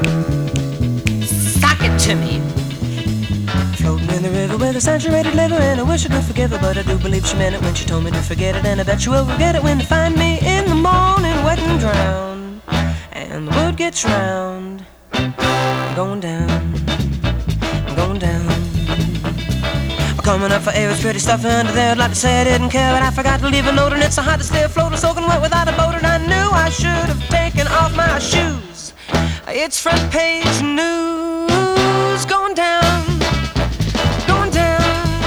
Sock it to me. Floating in the river with a saturated liver, and I wish I could forgive her, but I do believe she meant it when she told me to forget it, and I bet you will forget it when you find me in the morning wet and drowned, and the word gets round. I'm going down, I'm going down. I'm coming up for air, it's pretty stuffy under there. I'd like to say I didn't care, but I forgot to leave a note, and it's so hot to stay afloat or soaking wet without a boat, and I knew I should have taken off my shoes. It's front page news. Going down, going down.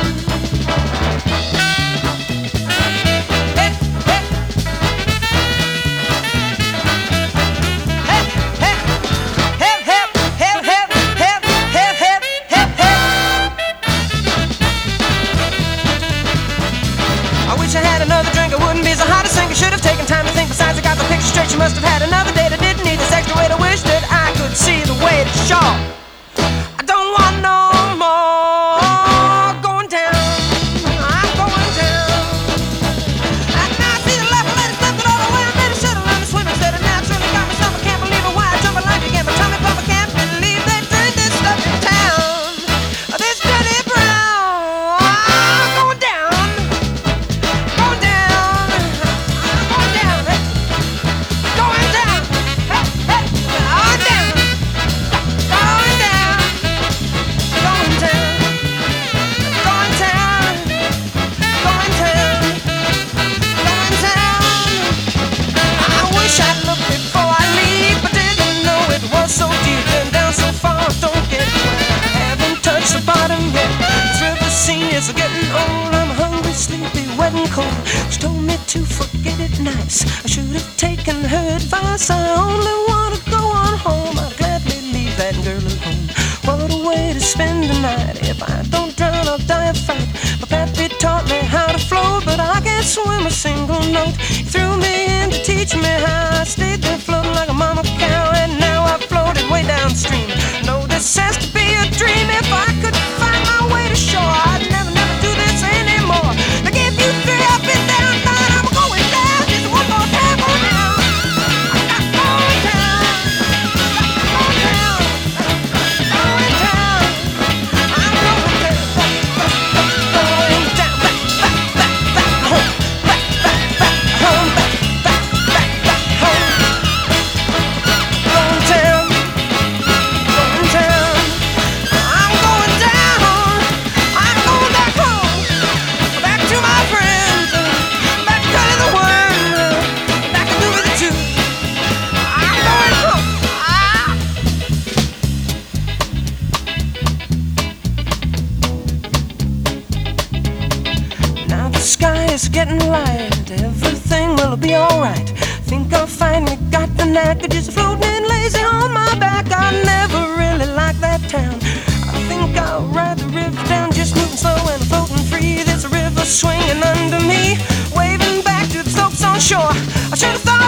Hey, hey. Hey, hey. Help, help, help, help, help, help, help, help, help. I wish I had another drink, I wouldn't be so hot to sink. I should have taken time to think. Besides, I got the picture straight. She must have had another date. I didn't need this extra weight. I wish that I could see the way to shore. I don't want no more. Going down, I'm going down. I now see the left lady stepping all the way. I made a should have learned to swim instead of naturally got myself. I can't believe it. Why I jumping like again? My tummy pump. I can't believe they drink this stuff in town. This Jenny Brown. Going down, going down, going down, going down. Hey, hey, going down, going down, going down, going down, going down, going down. I wish I'd looked before I leave, but didn't know it was so deep and down so far. Don't get wet. I haven't touched the bottom yet. This river scene is getting old. I'm hungry, sleepy, wet and cold. She told me to forget it nice. I should have taken her advice. I only want to go on home. I'd gladly leave that girl at home. What a way to spend the night. If I don't drown, I'll die of fright. My pappy taught me how to float, but I can't swim a single note. He threw me in to teach me how. I stayed there floating like a mama cow, and now I've floated way downstream. No, this has to be a dream. If I could find my way to shore, I'd never, never do this anymore. Now give you three, I've been down, nine, I'm going down. Just one more time, go down. I'm going down, going down, going down. I'm going down, going down, back home, back home, back home. Going down, going down. I'm going down, I'm going back home, back to my friends, back to the world, back to do with the two. I'm going home. Now the sky is getting light, everything will be alright. Think I finally got the knack of just floating lazy on my back. I never really liked that town. I think I'll ride the river down, just moving slow and floating free. There's a river swinging under me, waving back to the folks on shore. I should have thought